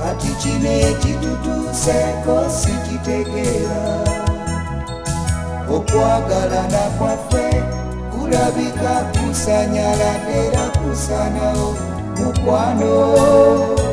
kati kino ekitutuuseeko sikitegeera. Okwagalana kwaffe kulabika kusanyaladde era kusanawo mukwano.